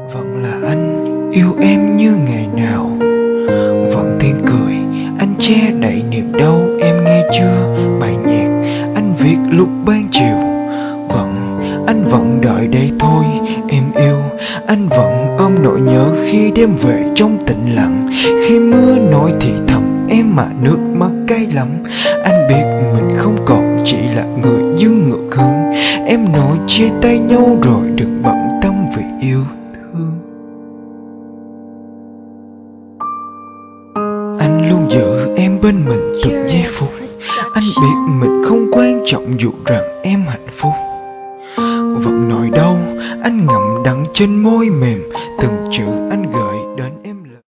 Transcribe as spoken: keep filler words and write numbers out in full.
Vẫn là anh yêu em như ngày nào, vẫn tiếng cười anh che đậy niềm đau. Em nghe chưa bài nhạc anh viết lúc ban chiều. Vẫn anh vẫn đợi đây thôi em yêu. Anh vẫn ôm nỗi nhớ khi đêm về trong tĩnh lặng. Khi mưa nổi thì thầm em mà nước mắt cay lắm. Anh biết mình không còn chỉ là người dưng ngược hướng. Em nói chia tay nhau rồi đừng bận tâm vì yêu.